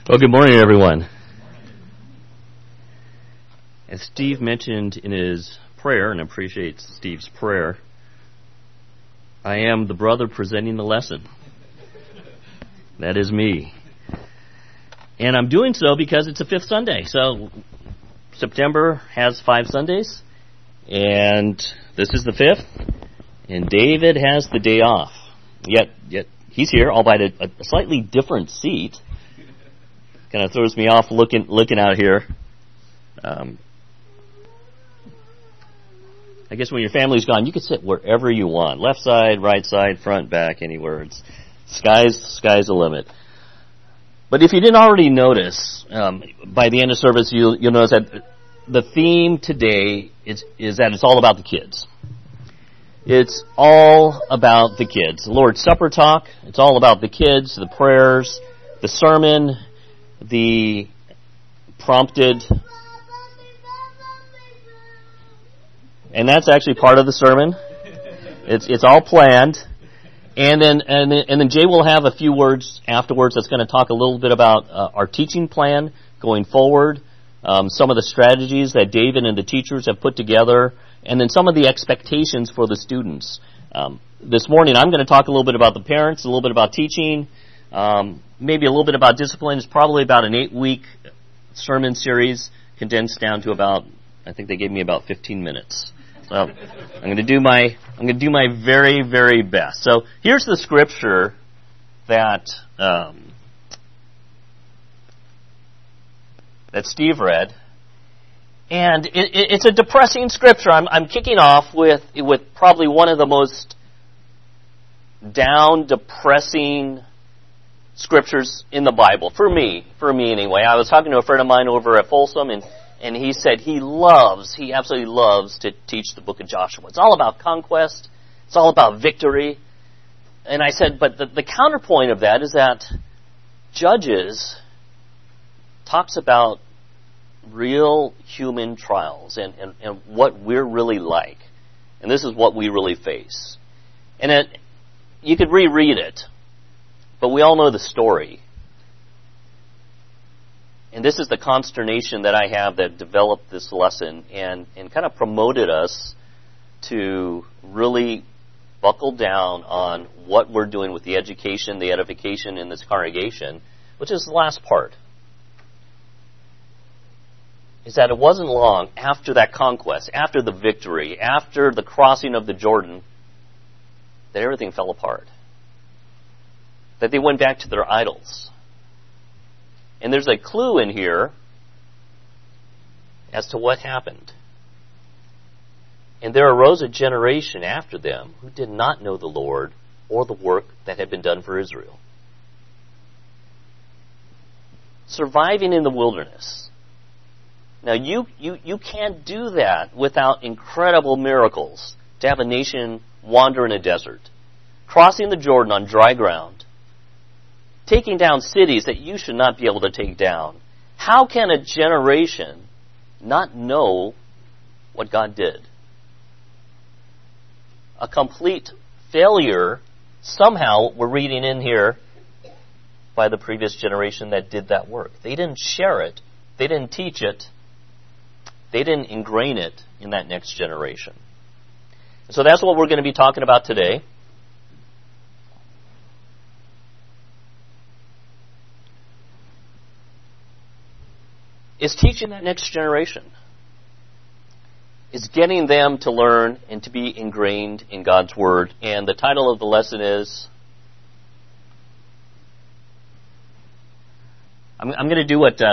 Well, good morning, everyone. As Steve mentioned in his prayer, and I appreciate Steve's prayer, I am the brother presenting the lesson. That is me. And I'm doing so because it's the fifth Sunday. So September has 5 Sundays, and this is the fifth, and David has the day off. Yet he's here, albeit a slightly different seat. Kind of throws me off looking out here. I guess when your family's gone, you can sit wherever you want. Left side, right side, front, back, anywhere. It's sky's the limit. But if you didn't already notice, by the end of service, you'll notice that the theme today is that it's all about the kids. It's all about the kids. The Lord's Supper talk, it's all about the kids, the prayers, the sermon, the prompted, and that's actually part of the sermon. It's all planned, and then Jay will have a few words afterwards that's going to talk a little bit about our teaching plan going forward, some of the strategies that David and the teachers have put together, and then some of the expectations for the students. This morning I'm going to talk a little bit about the parents, a little bit about teaching, maybe a little bit about discipline. It's probably about an 8-week sermon series condensed down to about, I think they gave me about 15 minutes. So I'm going to do my very, very best. So here's the scripture that Steve read, and it's a depressing scripture. I'm kicking off with probably one of the most depressing scriptures in the Bible, for me anyway. I was talking to a friend of mine over at Folsom, and he said he absolutely loves to teach the book of Joshua. It's all about conquest. It's all about victory. And I said, but the counterpoint of that is that Judges talks about real human trials and what we're really like. And this is what we really face. And you could reread it, but we all know the story. And this is the consternation that I have that developed this lesson and kind of promoted us to really buckle down on what we're doing with the education, the edification in this congregation, which is the last part. Is that it wasn't long after that conquest, after the victory, after the crossing of the Jordan, that everything fell apart. That they went back to their idols. And there's a clue in here as to what happened. And there arose a generation after them who did not know the Lord or the work that had been done for Israel. Surviving in the wilderness. Now you can't do that without incredible miracles to have a nation wander in a desert. Crossing the Jordan on dry ground. Taking down cities that you should not be able to take down. How can a generation not know what God did? A complete failure, somehow, we're reading in here, by the previous generation that did that work. They didn't share it. They didn't teach it. They didn't ingrain it in that next generation. So that's what we're going to be talking about today. Is teaching that next generation. Is getting them to learn and to be ingrained in God's Word. And the title of the lesson is, I'm going to do does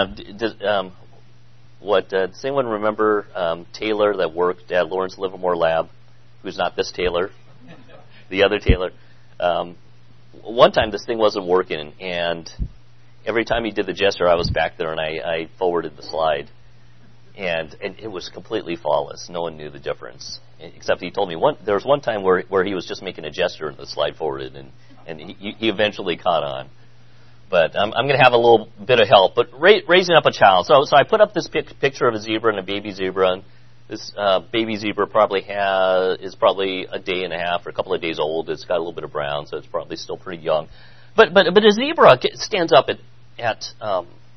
anyone remember Taylor that worked at Lawrence Livermore Lab, who's not this Taylor, the other Taylor? One time this thing wasn't working, and every time he did the gesture, I was back there and I forwarded the slide. And it was completely flawless. No one knew the difference. Except he told me there was one time where he was just making a gesture and the slide forwarded, and he eventually caught on. But I'm going to have a little bit of help. But raising up a child. So I put up this picture of a zebra and a baby zebra. And this baby zebra is probably a day and a half or a couple of days old. It's got a little bit of brown, so it's probably still pretty young. But a zebra stands up at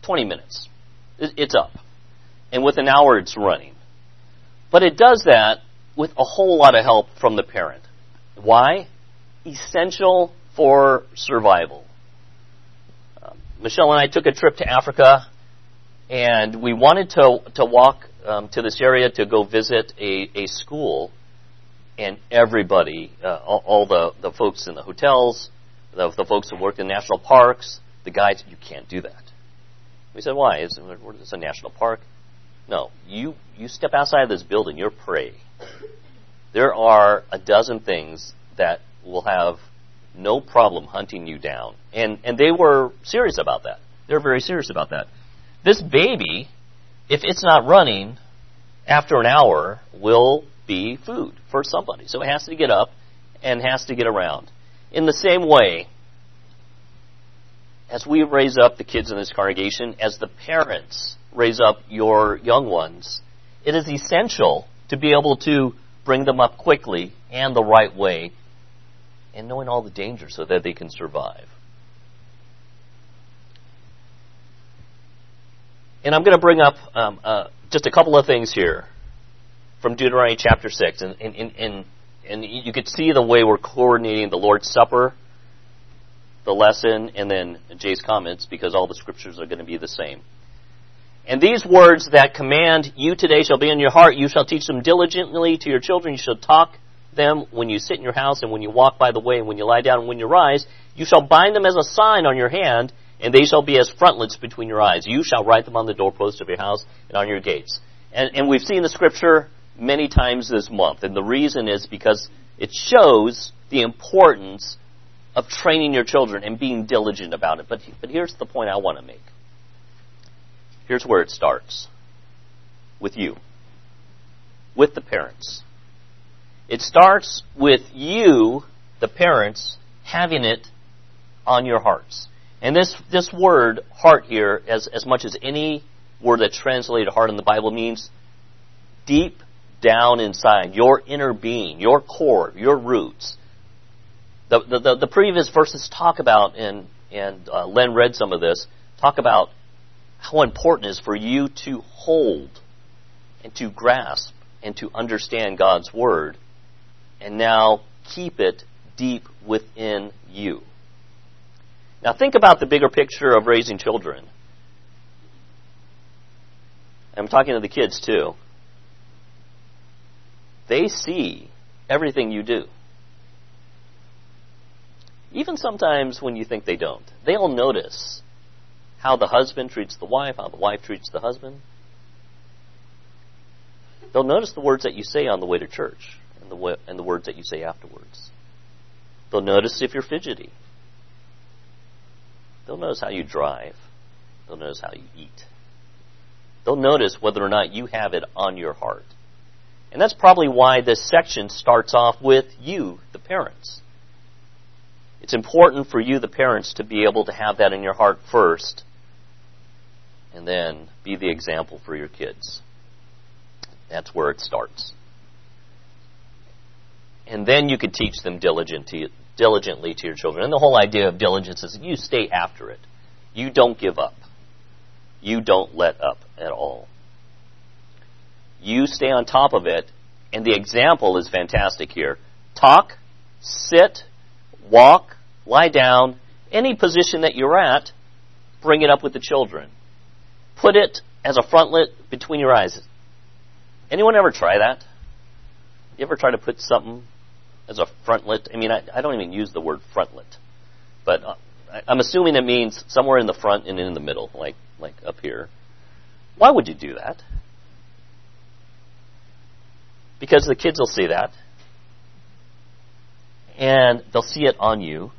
20 minutes. It's up. And with an hour, it's running. But it does that with a whole lot of help from the parent. Why? Essential for survival. Michelle and I took a trip to Africa, and we wanted to walk to this area to go visit a school, and everybody, all the folks in the hotels, the folks who work in national parks, the guides, you can't do that. We said, why? Is it a national park? No. You step outside of this building, you're prey. There are a dozen things that will have no problem hunting you down. And they were serious about that. They're very serious about that. This baby, if it's not running, after an hour, will be food for somebody. So it has to get up and has to get around. In the same way, as we raise up the kids in this congregation, as the parents raise up your young ones, it is essential to be able to bring them up quickly and the right way, and knowing all the dangers so that they can survive. And I'm going to bring up just a couple of things here from Deuteronomy chapter 6. And you could see the way we're coordinating the Lord's Supper, the lesson, and then Jay's comments, because all the scriptures are going to be the same. And these words that command you today shall be in your heart. You shall teach them diligently to your children. You shall talk them when you sit in your house and when you walk by the way and when you lie down and when you rise. You shall bind them as a sign on your hand, and they shall be as frontlets between your eyes. You shall write them on the doorposts of your house and on your gates. And we've seen the scripture many times this month. And the reason is because it shows the importance of training your children and being diligent about it. But here's the point I want to make. Here's where it starts. With you. With the parents. It starts with you, the parents, having it on your hearts. And this word, heart here, as much as any word that's translated heart in the Bible, means deep down inside, your inner being, your core, your roots. The previous verses talk about, and Len read some of this, talk about how important it is for you to hold and to grasp and to understand God's Word, and now keep it deep within you. Now think about the bigger picture of raising children. I'm talking to the kids too. They see everything you do. Even sometimes when you think they don't. They'll notice how the husband treats the wife, how the wife treats the husband. They'll notice the words that you say on the way to church and the words that you say afterwards. They'll notice if you're fidgety. They'll notice how you drive. They'll notice how you eat. They'll notice whether or not you have it on your heart. And that's probably why this section starts off with you, the parents. It's important for you, the parents, to be able to have that in your heart first, and then be the example for your kids. That's where it starts. And then you could teach them diligently to your children. And the whole idea of diligence is you stay after it. You don't give up. You don't let up at all. You stay on top of it, and the example is fantastic here. Talk, sit, walk, lie down, any position that you're at, bring it up with the children. Put it as a frontlet between your eyes. Anyone ever try that? You ever try to put something as a frontlet? I mean, I don't even use the word frontlet, but I'm assuming it means somewhere in the front and in the middle, like up here. Why would you do that? Because the kids will see that, and they'll see it on you,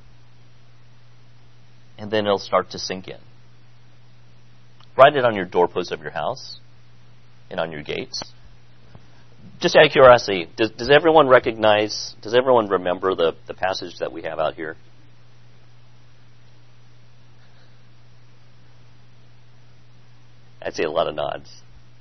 and then it'll start to sink in. Write it on your doorposts of your house and on your gates. Just out of curiosity, does everyone remember the passage that we have out here? I'd say a lot of nods.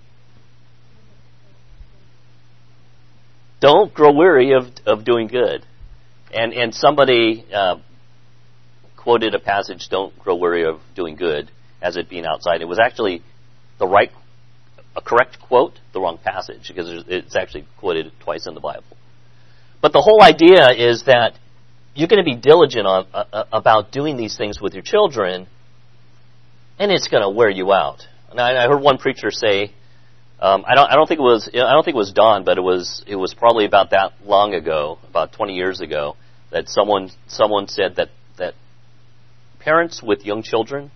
Don't grow weary of doing good. And somebody quoted a passage, don't grow weary of doing good, as it being outside. It was actually a correct quote, the wrong passage, because it's actually quoted twice in the Bible. But the whole idea is that you're going to be diligent about doing these things with your children, and it's going to wear you out. And I heard one preacher say, I don't think it was Don, but it was probably about that long ago, about 20 years ago, that someone said that parents with young children,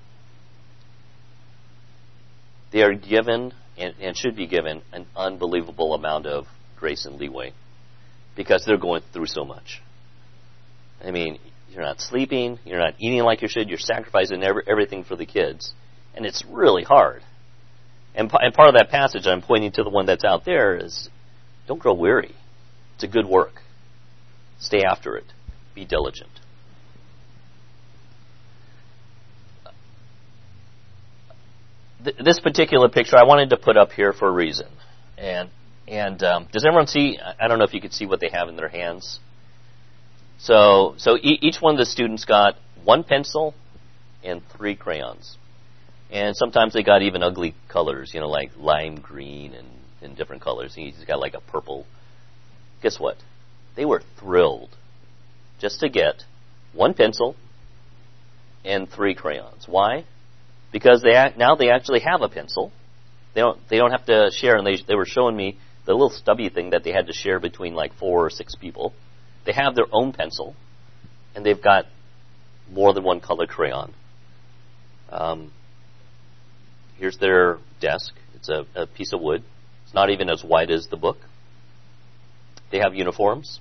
they are given and should be given an unbelievable amount of grace and leeway because they're going through so much. I mean, you're not sleeping, you're not eating like you should, you're sacrificing everything for the kids, and it's really hard. And part of that passage I'm pointing to, the one that's out there, is don't grow weary. It's a good work. Stay after it. Be diligent. This particular picture I wanted to put up here for a reason. And does everyone see? I don't know if you can see what they have in their hands. So each one of the students got one pencil and 3 crayons. And sometimes they got even ugly colors, like lime green and different colors. He's got like a purple. Guess what? They were thrilled just to get one pencil and 3 crayons. Why? Because now they actually have a pencil. They don't have to share, and they were showing me the little stubby thing that they had to share between like 4 or 6 people. They have their own pencil, and they've got more than one colored crayon. Here's their desk. It's a piece of wood. It's not even as wide as the book. They have uniforms.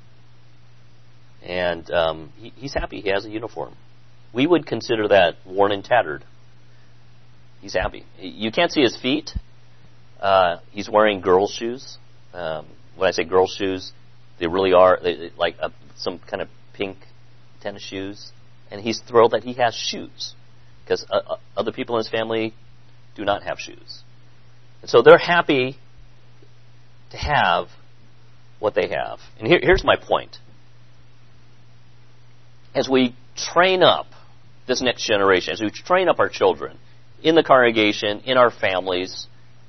And he's happy he has a uniform. We would consider that worn and tattered. He's happy. You can't see his feet. He's wearing girls' shoes. When I say girls' shoes, they really are like some kind of pink tennis shoes. And he's thrilled that he has shoes, because other people in his family do not have shoes. And so they're happy to have what they have. And here's my point. As we train up this next generation, as we train up our children in the congregation, in our families,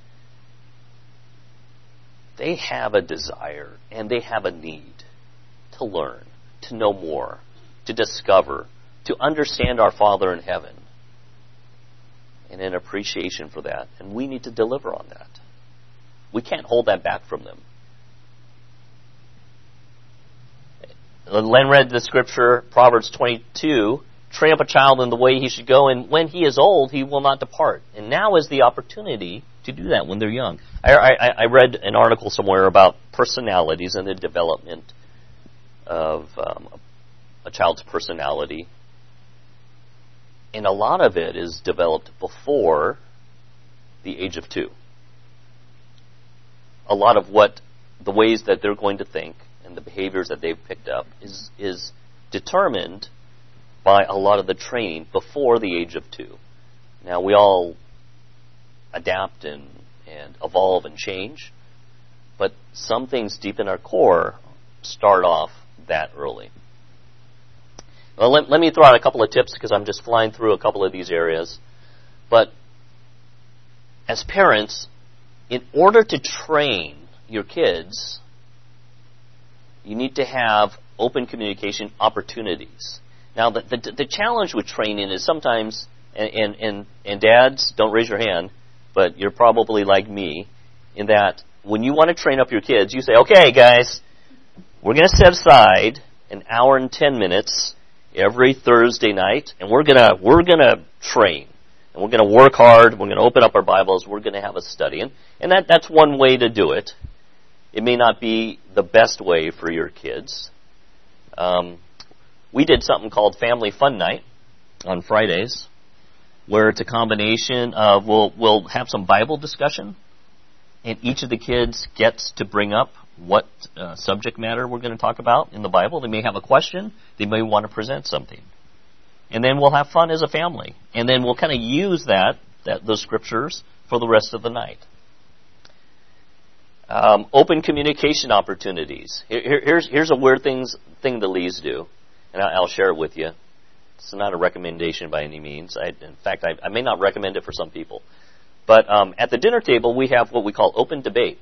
they have a desire and they have a need to learn, to know more, to discover, to understand our Father in heaven, and an appreciation for that. And we need to deliver on that. We can't hold that back from them. Len read the scripture, Proverbs 22, train up a child in the way he should go, and when he is old, he will not depart. And now is the opportunity to do that when they're young. I read an article somewhere about personalities and the development of a child's personality. And a lot of it is developed before the age of 2. A lot of the ways that they're going to think and the behaviors that they've picked up is determined by a lot of the training before the age of 2. Now, we all adapt and evolve and change, but some things deep in our core start off that early. Well, let me throw out a couple of tips, because I'm just flying through a couple of these areas. But as parents, in order to train your kids, you need to have open communication opportunities. Now, the challenge with training is sometimes, and dads, don't raise your hand, but you're probably like me, in that when you want to train up your kids, you say, okay, guys, we're going to set aside an hour and 10 minutes every Thursday night, and we're gonna train, and we're gonna work hard. We're gonna open up our Bibles. We're gonna have a study, and that's one way to do it. It may not be the best way for your kids. We did something called Family Fun Night on Fridays, where it's a combination of we'll have some Bible discussion, and each of the kids gets to bring up what subject matter we're going to talk about in the Bible. They may have a question. They may want to present something. And then we'll have fun as a family. And then we'll kind of use those scriptures for the rest of the night. Open communication opportunities. Here's a weird thing the Lees do, and I'll share it with you. It's not a recommendation by any means. In fact, I may not recommend it for some people. But at the dinner table, we have what we call open debate.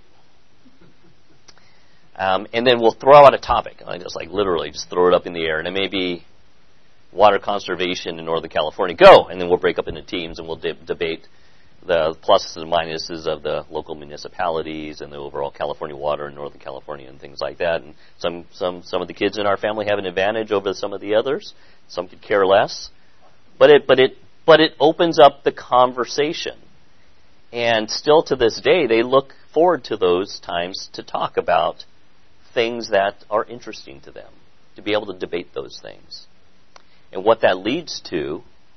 And then we'll throw out a topic. I just literally just throw it up in the air. And it may be water conservation in Northern California. Go! And then we'll break up into teams and we'll debate the pluses and minuses of the local municipalities and the overall California water in Northern California and things like that. And some of the kids in our family have an advantage over some of the others. Some could care less. But it opens up the conversation. And still to this day, they look forward to those times to talk about things that are interesting to them, to be able to debate those things. And what that leads to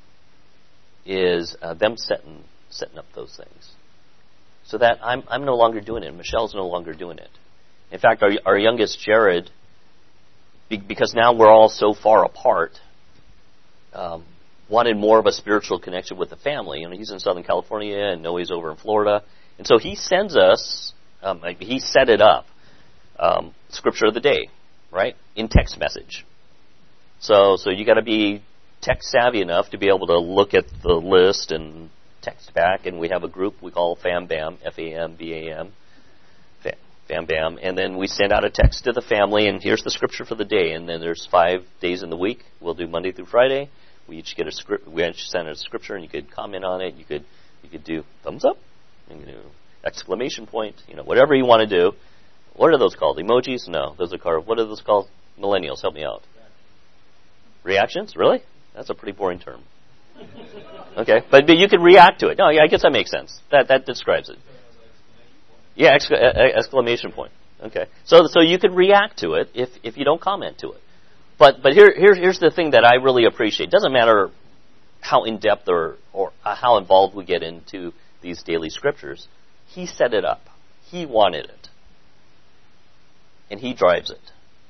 is them setting up those things. So that I'm no longer doing it. Michelle's no longer doing it. In fact, our youngest, Jared, because now we're all so far apart, wanted more of a spiritual connection with the family. He's in Southern California and Noe's over in Florida. And so he sends us, he set it up, Scripture of the Day, right, in text message. So you got to be tech savvy enough to be able to look at the list and text back. And we have a group we call FAMBAM, FAMBAM, FAMBAM. And then we send out a text to the family, and here's the Scripture for the day. And then there's 5 days in the week. We'll do Monday through Friday. We each get a script. We each send a Scripture, and you could comment on it. You could do thumbs up, you can do exclamation point, whatever you want to do. What are those called? Emojis? No, those are called. What are those called? Millennials, help me out. Reactions? Really? That's a pretty boring term. Okay, but you can react to it. No, yeah, I guess that makes sense. That describes it. Yeah, exclamation point. Okay, so you can react to it if you don't comment to it. But here's the thing that I really appreciate. It doesn't matter how in-depth or how involved we get into these daily scriptures. He set it up. He wanted it. And he drives it.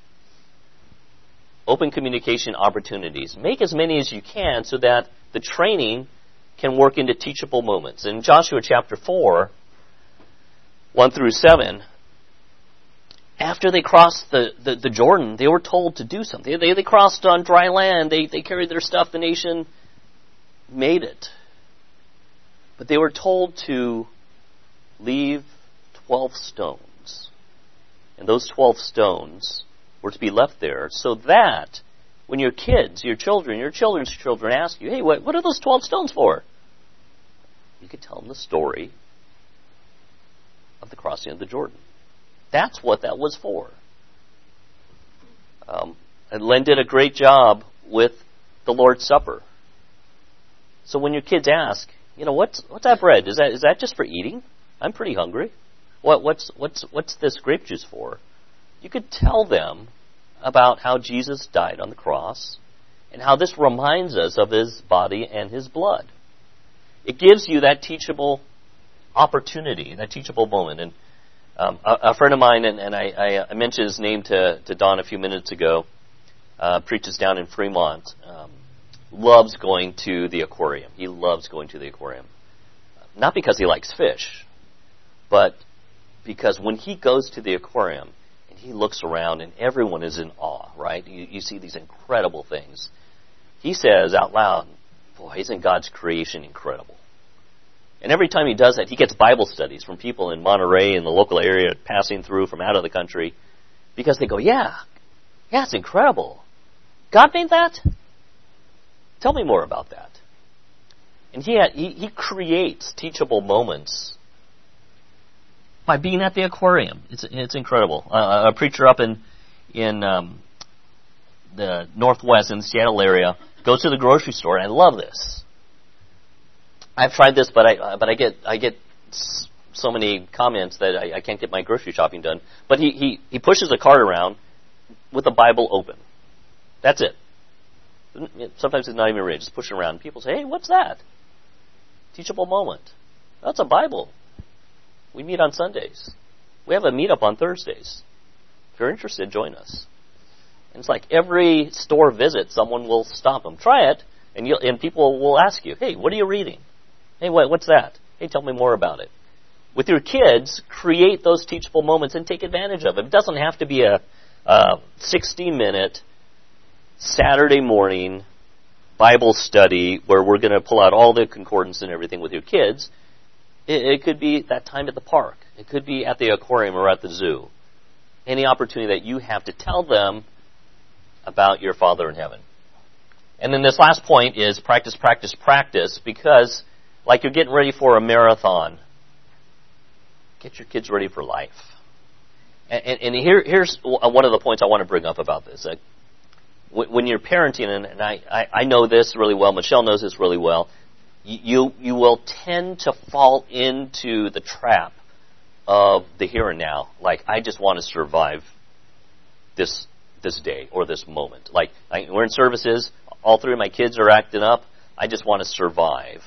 Open communication opportunities. Make as many as you can so that the training can work into teachable moments. In Joshua chapter 4, 1 through 7, after they crossed the Jordan, they were told to do something. They crossed on dry land. They carried their stuff. The nation made it. But they were told to leave 12 stones. And those 12 stones were to be left there so that when your kids, your children's children ask you, hey, what are those 12 stones for? You could tell them the story of the crossing of the Jordan. That's what that was for. And Len did a great job with the Lord's Supper. So when your kids ask, what's that bread? Is that just for eating? I'm pretty hungry. What's this grape juice for? You could tell them about how Jesus died on the cross and how this reminds us of his body and his blood. It gives you that teachable opportunity, that teachable moment. And a friend of mine, and I mentioned his name to Don a few minutes ago, preaches down in Fremont, loves going to the aquarium. He loves going to the aquarium. Not because he likes fish, but because when he goes to the aquarium and he looks around and everyone is in awe, right? You see these incredible things. He says out loud, boy, isn't God's creation incredible? And every time he does that, he gets Bible studies from people in Monterey and the local area passing through from out of the country because they go, yeah, it's incredible. God made that? Tell me more about that. And he creates teachable moments by being at the aquarium. It's incredible. A preacher up in the Northwest, in the Seattle area, goes to the grocery store, and I love this. I've tried this, but I get so many comments that I can't get my grocery shopping done. But he pushes a cart around with a Bible open. That's it. Sometimes it's not even read. Just push it around. People say, hey, what's that? Teachable moment. That's a Bible. We meet on Sundays. We have a meetup on Thursdays. If you're interested, join us. And it's like every store visit, someone will stop them. Try it, and people will ask you, hey, what are you reading? Hey, what's that? Hey, tell me more about it. With your kids, create those teachable moments and take advantage of it. It doesn't have to be a 60-minute Saturday morning Bible study where we're going to pull out all the concordance and everything with your kids. It could be that time at the park. It could be at the aquarium or at the zoo. Any opportunity that you have to tell them about your Father in heaven. And then this last point is practice, practice, practice, because like you're getting ready for a marathon, get your kids ready for life. And here's one of the points I want to bring up about this. When you're parenting, and I know this really well, Michelle knows this really well, you will tend to fall into the trap of the here and now. Like, I just want to survive this day or this moment. Like, we're in services, all three of my kids are acting up, I just want to survive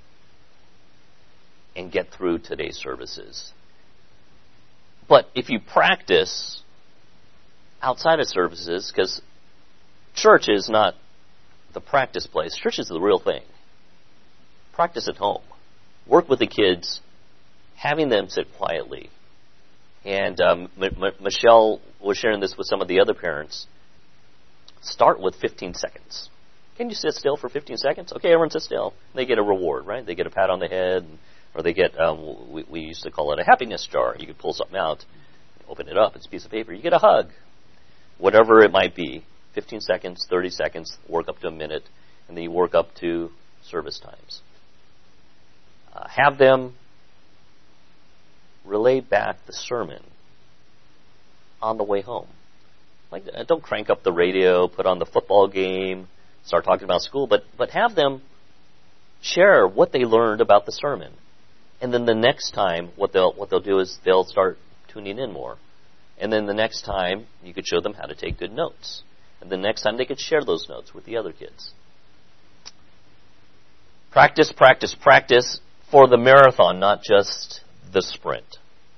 and get through today's services. But if you practice outside of services, because church is not the practice place, church is the real thing. Practice at home. Work with the kids, having them sit quietly. And Michelle was sharing this with some of the other parents. Start with 15 seconds. Can you sit still for 15 seconds? Okay, everyone sit still. They get a reward, right? They get a pat on the head, or they get, we used to call it a happiness jar. You could pull something out, open it up, it's a piece of paper. You get a hug. Whatever it might be. 15 seconds, 30 seconds, work up to a minute, and then you work up to service times. Have them relay back the sermon on the way home. Like, don't crank up the radio, put on the football game, start talking about school, but have them share what they learned about the sermon. And then the next time, what they'll do is they'll start tuning in more. And then the next time, you could show them how to take good notes. And the next time, they could share those notes with the other kids. Practice, practice, practice for the marathon, not just the sprint.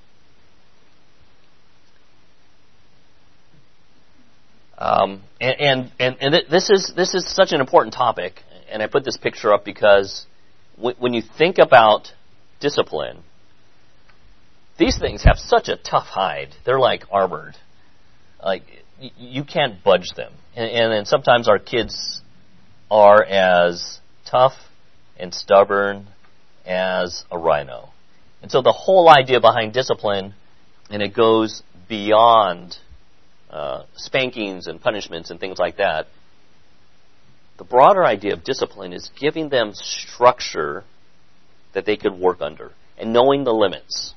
This is such an important topic, and I put this picture up because when you think about discipline, these things have such a tough hide. They're like armored. Like, you can't budge them. And sometimes our kids are as tough and stubborn as a rhino. And so the whole idea behind discipline, and it goes beyond spankings and punishments and things like that. The broader idea of discipline is giving them structure that they could work under and knowing the limits.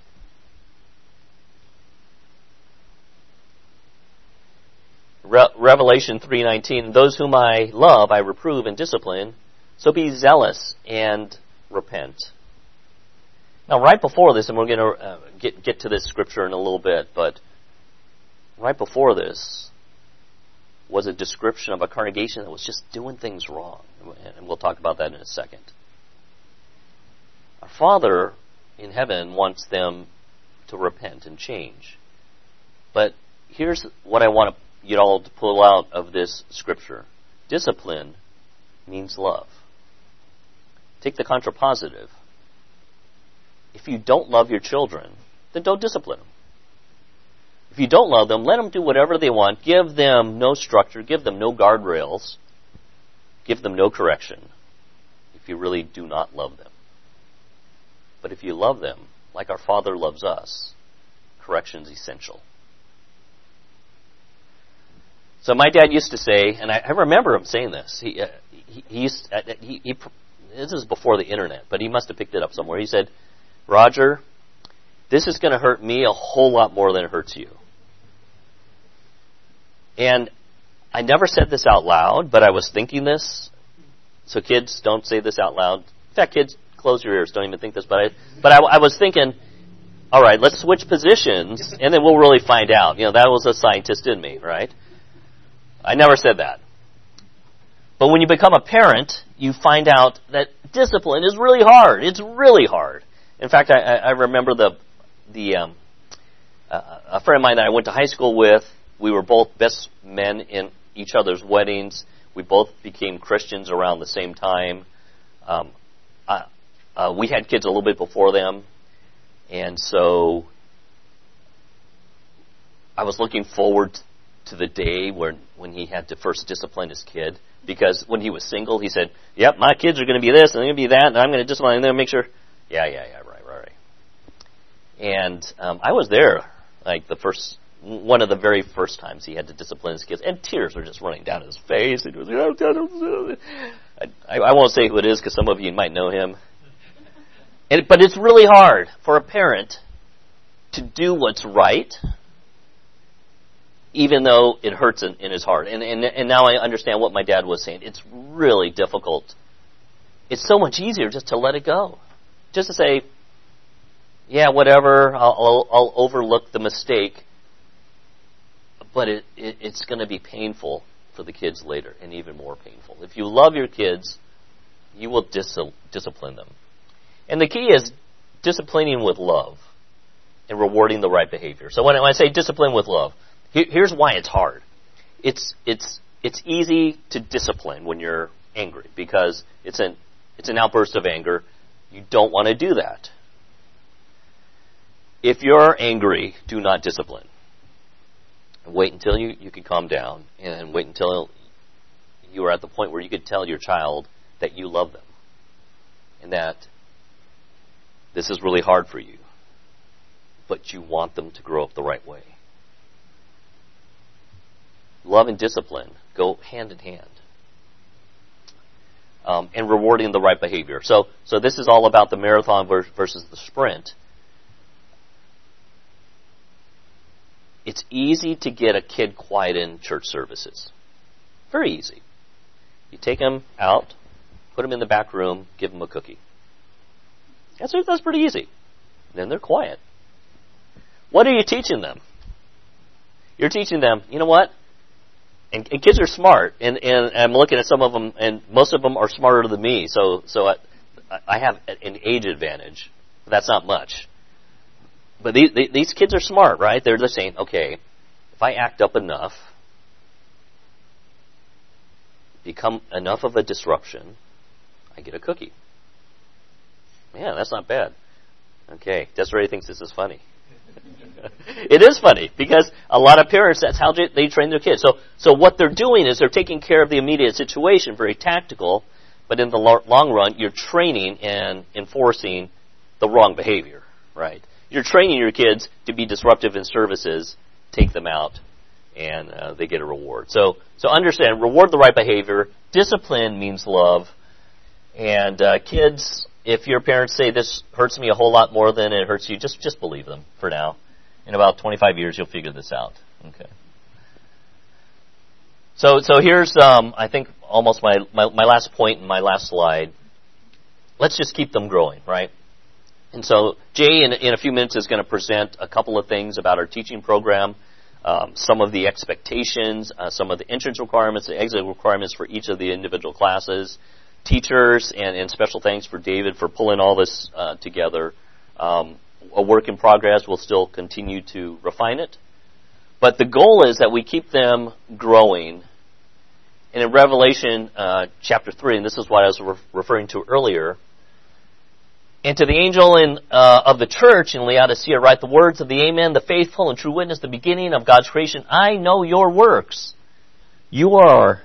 Revelation 3:19, those whom I love, I reprove and discipline, so be zealous and repent. Now, right before this, and we're going to get to this scripture in a little bit, but right before this was a description of a congregation that was just doing things wrong. And we'll talk about that in a second. Our Father in heaven wants them to repent and change. But here's what I want you all to pull out of this scripture. Discipline means love. Take the contrapositive. If you don't love your children, then don't discipline them. If you don't love them, let them do whatever they want. Give them no structure. Give them no guardrails. Give them no correction if you really do not love them. But if you love them, like our Father loves us, correction is essential. So my dad used to say, and I remember him saying this. This is before the internet, but he must have picked it up somewhere. He said, Roger, this is going to hurt me a whole lot more than it hurts you. And I never said this out loud, but I was thinking this. So kids, don't say this out loud. In fact, kids, close your ears. Don't even think this. But I was thinking, all right, let's switch positions, and then we'll really find out. You know, that was a scientist in me, right? I never said that. But when you become a parent, you find out that discipline is really hard. It's really hard. In fact, I remember a friend of mine that I went to high school with. We were both best men in each other's weddings. We both became Christians around the same time. We had kids a little bit before them. And so I was looking forward to the day when he had to first discipline his kid. Because when he was single, he said, yep, my kids are going to be this, and they're going to be that, and I'm going to discipline them, and make sure. Yeah, right. And I was there, like one of the very first times he had to discipline his kids, and tears were just running down his face. And he was like, I won't say who it is, because some of you might know him. But it's really hard for a parent to do what's right, even though it hurts in his heart. And now I understand what my dad was saying. It's really difficult. It's so much easier just to let it go. Just to say, yeah, whatever, I'll overlook the mistake, but it's going to be painful for the kids later, and even more painful. If you love your kids, you will discipline them. And the key is disciplining with love and rewarding the right behavior. So when I say discipline with love, here's why it's hard. It's easy to discipline when you're angry, because it's an outburst of anger. You don't want to do that. If you're angry, do not discipline. Wait until you can calm down, and wait until you are at the point where you could tell your child that you love them and that this is really hard for you, but you want them to grow up the right way. Love and discipline go hand in hand. And rewarding the right behavior. So this is all about the marathon versus the sprint. It's easy to get a kid quiet in church services. Very easy. You take them out, put them in the back room, give them a cookie. That's pretty easy. Then they're quiet. What are you teaching them? You're teaching them, you know what? And kids are smart, and I'm looking at some of them, and most of them are smarter than me, so I have an age advantage. That's not much. But these kids are smart, right? They're just saying, okay, if I act up enough, become enough of a disruption, I get a cookie. Yeah, that's not bad. Okay, Desiree thinks this is funny. It is funny, because a lot of parents, that's how they train their kids. So what they're doing is they're taking care of the immediate situation, very tactical, but in the long run, you're training and enforcing the wrong behavior, right? You're training your kids to be disruptive in services, take them out, and they get a reward. So understand, reward the right behavior. Discipline means love. And kids, if your parents say this hurts me a whole lot more than it hurts you, just believe them for now. In about 25 years, you'll figure this out. Okay. So here's, I think, almost my last point and my last slide. Let's just keep them growing, right? And so Jay, in a few minutes, is going to present a couple of things about our teaching program, some of the expectations, some of the entrance requirements, the exit requirements for each of the individual classes, teachers, and special thanks for David for pulling all this together. A work in progress. We'll still continue to refine it. But the goal is that we keep them growing. And in Revelation chapter 3, and this is what I was referring to earlier, and to the angel of the church in Laodicea write the words of the Amen, the faithful and true witness, the beginning of God's creation. I know your works. You are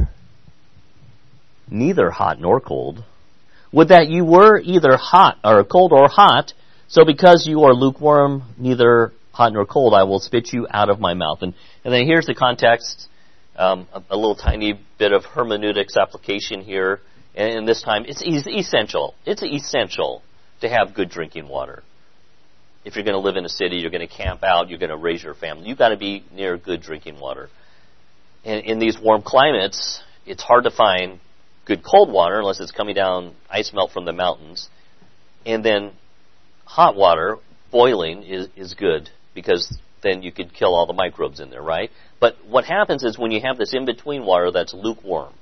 neither hot nor cold. Would that you were either hot or cold or hot. So because you are lukewarm, neither hot nor cold, I will spit you out of my mouth. And then here's the context, a little tiny bit of hermeneutics application here. And this time, it's essential. It's essential to have good drinking water. If you're going to live in a city, you're going to camp out, you're going to raise your family, you've got to be near good drinking water. And in these warm climates, it's hard to find good cold water unless it's coming down ice melt from the mountains. And then hot water, boiling, is good, because then you could kill all the microbes in there, right? But what happens is when you have this in-between water that's lukewarm,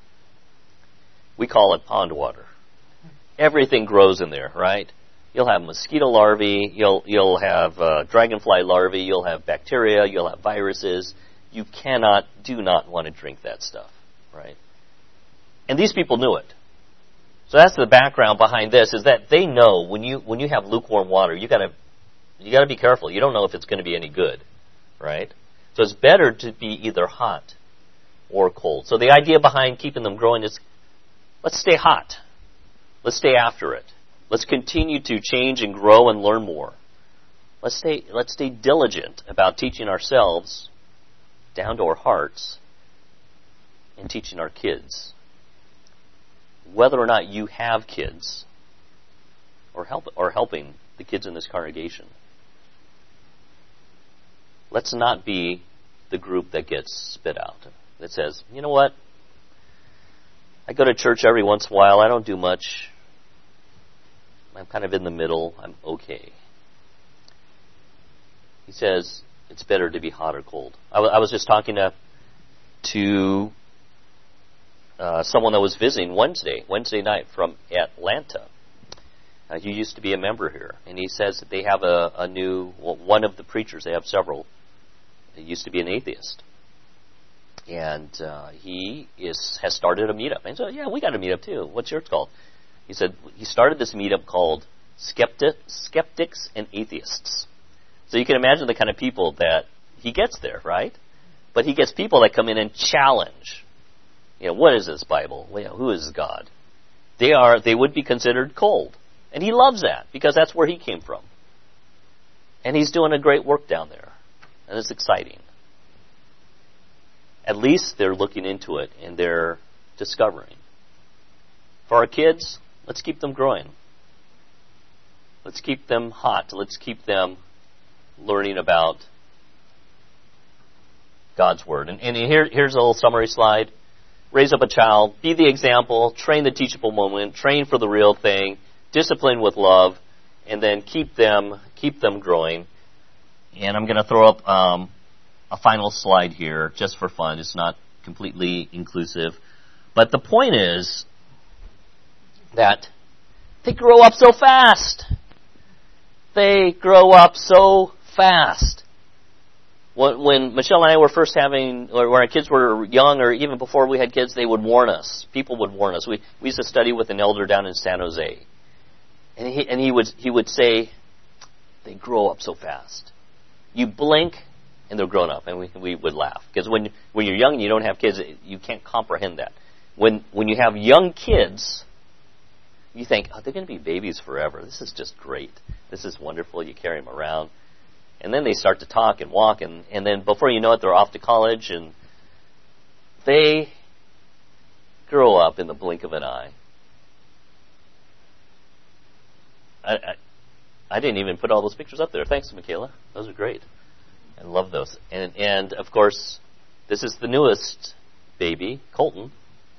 we call it pond water. Everything grows in there, right? You'll have mosquito larvae, you'll have dragonfly larvae, you'll have bacteria, you'll have viruses. You do not want to drink that stuff, right? And these people knew it. So that's the background behind this, is that they know when you have lukewarm water, you gotta be careful. You don't know if it's going to be any good, right? So it's better to be either hot or cold. So the idea behind keeping them growing is Let's stay hot. Let's stay after it. Let's continue to change and grow and learn more. Let's stay diligent about teaching ourselves down to our hearts and teaching our kids. Whether or not you have kids or helping the kids in this congregation. Let's not be the group that gets spit out. That says, you know what? I go to church every once in a while. I don't do much. I'm kind of in the middle. I'm okay. He says it's better to be hot or cold. I was just talking to someone that was visiting Wednesday night from Atlanta. He used to be a member here, and he says that they have a new, one of the preachers, they have several, he used to be an atheist. And he has started a meetup. And so, yeah, we got a meetup too. What's yours called? He said he started this meetup called Skeptics and Atheists. So you can imagine the kind of people that he gets there, right? But he gets people that come in and challenge. You know, what is this Bible? Well, who is God? They would be considered cold. And he loves that because that's where he came from. And he's doing a great work down there. And it's exciting. At least they're looking into it and they're discovering. For our kids, let's keep them growing. Let's keep them hot. Let's keep them learning about God's Word. And here's a little summary slide. Raise up a child. Be the example. Train the teachable moment. Train for the real thing. Discipline with love. And then keep them growing. And I'm going to throw up a final slide here just for fun. It's not completely inclusive. But the point is that they grow up so fast. They grow up so fast. When Michelle and I were first having, or when our kids were young, or even before we had kids, they would warn us. People would warn us. We used to study with an elder down in San Jose. And he would say, they grow up so fast. You blink, and they're grown up, and we would laugh. Because when you're young and you don't have kids, you can't comprehend that. When you have young kids, you think, oh, they're going to be babies forever. This is just great. This is wonderful. You carry them around. And then they start to talk and walk, and then before you know it, they're off to college, and they grow up in the blink of an eye. I didn't even put all those pictures up there. Thanks, Michaela. Those are great. I love those. And of course, this is the newest baby, Colton.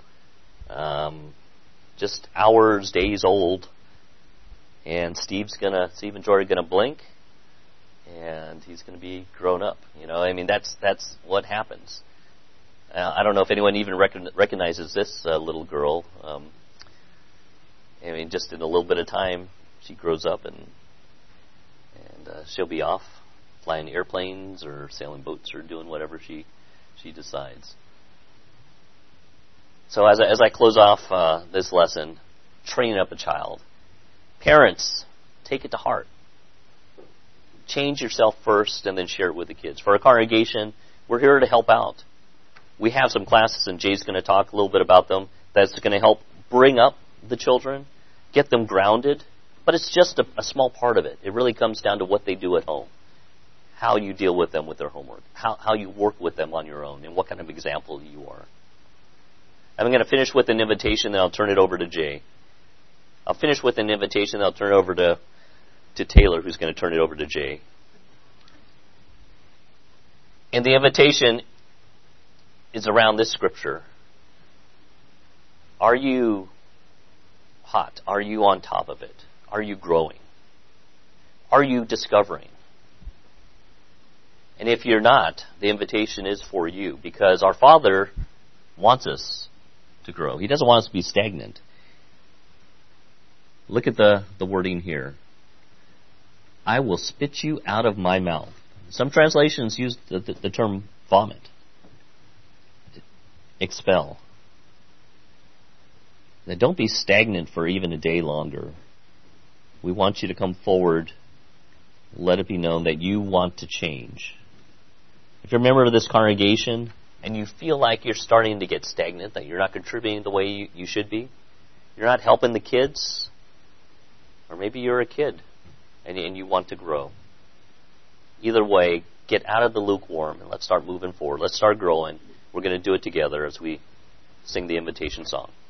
Just hours, days old. And Steve and Jordan are gonna blink, and he's gonna be grown up. You know, I mean, that's what happens. I don't know if anyone even recognizes this little girl. I mean, just in a little bit of time, she grows up and she'll be off flying airplanes or sailing boats or doing whatever she decides. So as I close off this lesson, training up a child, parents, take it to heart. Change yourself first and then share it with the kids. For our congregation, we're here to help out. We have some classes, and Jay's going to talk a little bit about them, that's going to help bring up the children, get them grounded. But it's just a small part of it. It really comes down to what they do at home, how you deal with them with their homework, how you work with them on your own, and what kind of example you are. I'm going to finish with an invitation, then I'll turn it over to Jay. I'll finish with an invitation, then I'll turn it over to Taylor, who's going to turn it over to Jay. And the invitation is around this scripture. Are you hot? Are you on top of it? Are you growing? Are you discovering? And if you're not, the invitation is for you, because our Father wants us to grow. He doesn't want us to be stagnant. Look at the wording here. I will spit you out of my mouth. Some translations use the term vomit. Expel. Now, don't be stagnant for even a day longer. We want you to come forward. Let it be known that you want to change. If you're a member of this congregation and you feel like you're starting to get stagnant, that you're not contributing the way you should be, You're not helping the kids. Or maybe you're a kid and you want to grow. Either way, get out of the lukewarm and let's start moving forward. Let's start growing. We're going to do it together as we sing the invitation song.